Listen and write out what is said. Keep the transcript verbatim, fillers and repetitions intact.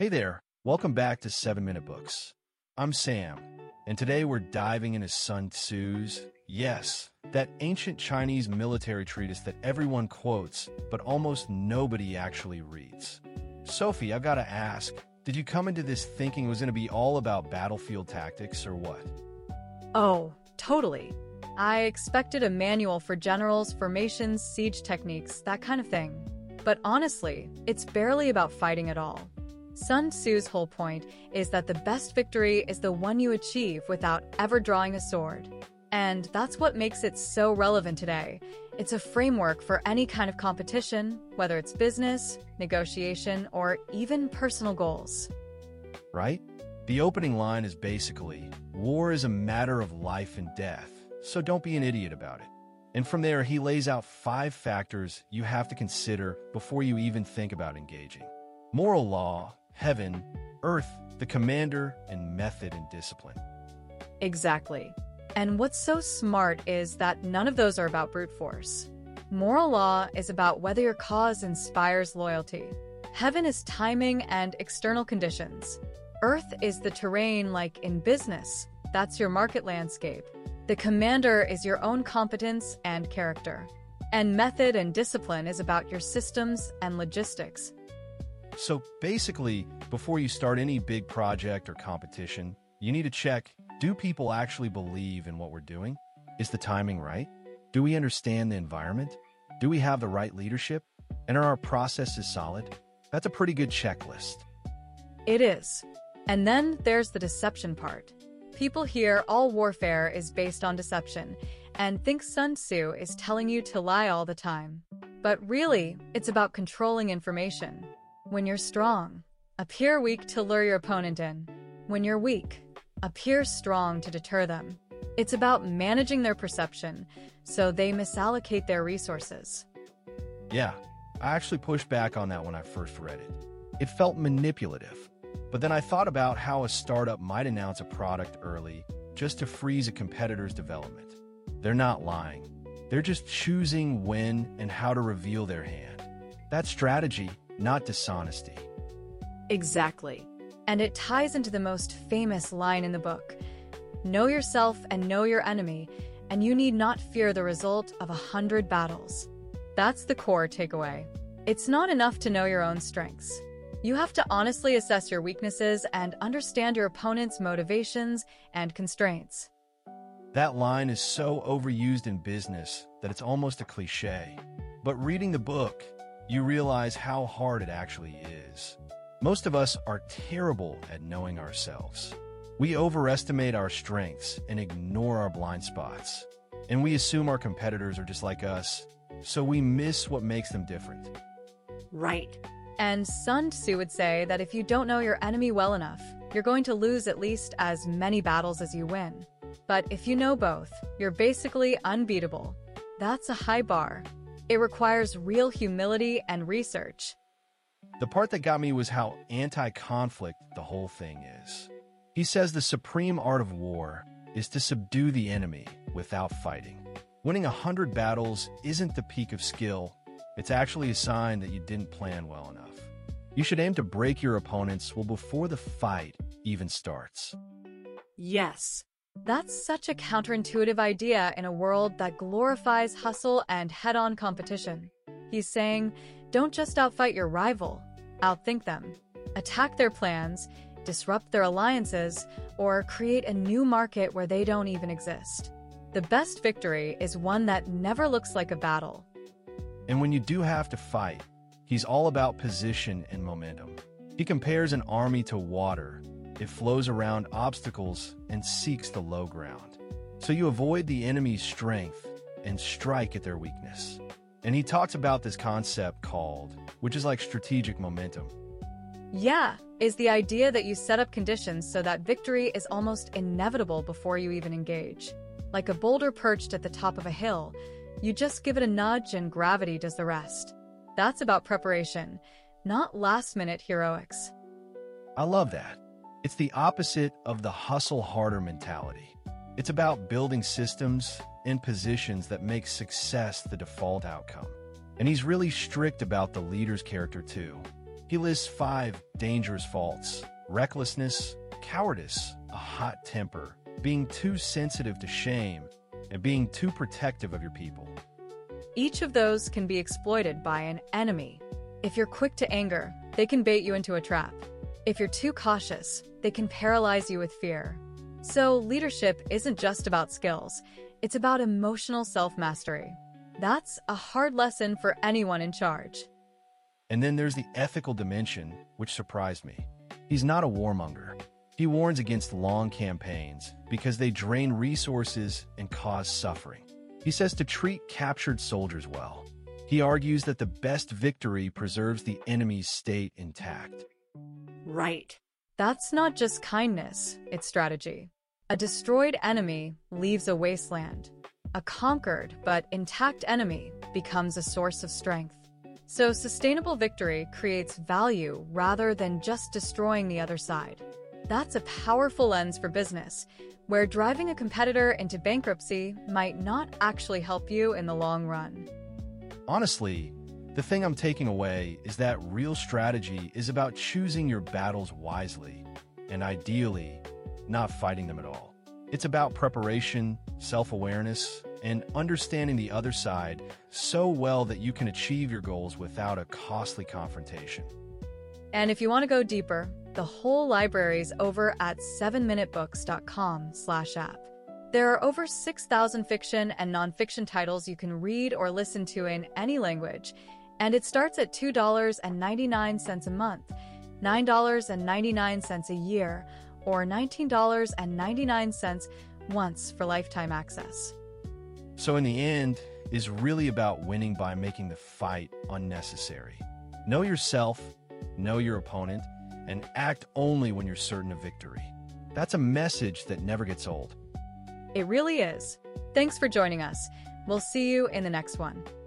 Hey there, welcome back to seven minute Books. I'm Sam, and today we're diving into Sun Tzu's, yes, that ancient Chinese military treatise that everyone quotes, but almost nobody actually reads. Sophie, I've got to ask, did you come into this thinking it was going to be all about battlefield tactics or what? Oh, totally. I expected a manual for generals, formations, siege techniques, that kind of thing. But honestly, it's barely about fighting at all. Sun Tzu's whole point is that the best victory is the one you achieve without ever drawing a sword. And that's what makes it so relevant today. It's a framework for any kind of competition, whether it's business, negotiation, or even personal goals. Right? The opening line is basically, war is a matter of life and death, so don't be an idiot about it. And from there, he lays out five factors you have to consider before you even think about engaging. Moral law, heaven, earth, the commander, and method and discipline. Exactly. And what's so smart is that none of those are about brute force. Moral law is about whether your cause inspires loyalty. Heaven is timing and external conditions. Earth is the terrain, like in business. That's your market landscape. The commander is your own competence and character. And method and discipline is about your systems and logistics. So basically, before you start any big project or competition, you need to check, do people actually believe in what we're doing? Is the timing right? Do we understand the environment? Do we have the right leadership? And are our processes solid? That's a pretty good checklist. It is. And then there's the deception part. People hear all warfare is based on deception and think Sun Tzu is telling you to lie all the time. But really, it's about controlling information. When you're strong, appear weak to lure your opponent in. When you're weak, appear strong to deter them. It's about managing their perception so they misallocate their resources. Yeah, I actually pushed back on that when I first read it. It felt manipulative. But then I thought about how a startup might announce a product early just to freeze a competitor's development. They're not lying. They're just choosing when and how to reveal their hand. That's strategy, not dishonesty. Exactly. And it ties into the most famous line in the book. Know yourself and know your enemy, and you need not fear the result of a hundred battles. That's the core takeaway. It's not enough to know your own strengths. You have to honestly assess your weaknesses and understand your opponent's motivations and constraints. That line is so overused in business that it's almost a cliche. But reading the book, you realize how hard it actually is. Most of us are terrible at knowing ourselves. We overestimate our strengths and ignore our blind spots. And we assume our competitors are just like us, so we miss what makes them different. Right. And Sun Tzu would say that if you don't know your enemy well enough, you're going to lose at least as many battles as you win. But if you know both, you're basically unbeatable. That's a high bar. It requires real humility and research. The part that got me was how anti-conflict the whole thing is. He says the supreme art of war is to subdue the enemy without fighting. Winning a hundred battles isn't the peak of skill. It's actually a sign that you didn't plan well enough. You should aim to break your opponents well before the fight even starts. Yes. That's such a counterintuitive idea in a world that glorifies hustle and head-on competition. He's saying, don't just outfight your rival, outthink them. Attack their plans, disrupt their alliances, or create a new market where they don't even exist. The best victory is one that never looks like a battle. And when you do have to fight, he's all about position and momentum. He compares an army to water. It flows around obstacles and seeks the low ground. So you avoid the enemy's strength and strike at their weakness. And he talks about this concept called, which is like strategic momentum. Yeah, is the idea that you set up conditions so that victory is almost inevitable before you even engage. Like a boulder perched at the top of a hill, you just give it a nudge and gravity does the rest. That's about preparation, not last-minute heroics. I love that. It's the opposite of the hustle harder mentality. It's about building systems and positions that make success the default outcome. And he's really strict about the leader's character too. He lists five dangerous faults: recklessness, cowardice, a hot temper, being too sensitive to shame, and being too protective of your people. Each of those can be exploited by an enemy. If you're quick to anger, they can bait you into a trap. If you're too cautious, they can paralyze you with fear. So leadership isn't just about skills, it's about emotional self-mastery. That's a hard lesson for anyone in charge. And then there's the ethical dimension, which surprised me. He's not a warmonger. He warns against long campaigns because they drain resources and cause suffering. He says to treat captured soldiers well. He argues that the best victory preserves the enemy's state intact. Right. That's not just kindness, it's strategy. A destroyed enemy leaves a wasteland. A conquered but intact enemy becomes a source of strength. So sustainable victory creates value rather than just destroying the other side. That's a powerful lens for business, where driving a competitor into bankruptcy might not actually help you in the long run. Honestly, the thing I'm taking away is that real strategy is about choosing your battles wisely, and ideally, not fighting them at all. It's about preparation, self-awareness, and understanding the other side so well that you can achieve your goals without a costly confrontation. And if you want to go deeper, the whole library's over at seven minute books dot com slash app. There are over six thousand fiction and nonfiction titles you can read or listen to in any language, and it starts at two dollars and ninety-nine cents a month, nine dollars and ninety-nine cents a year, or nineteen dollars and ninety-nine cents once for lifetime access. So in the end, is really about winning by making the fight unnecessary. Know yourself, know your opponent, and act only when you're certain of victory. That's a message that never gets old. It really is. Thanks for joining us. We'll see you in the next one.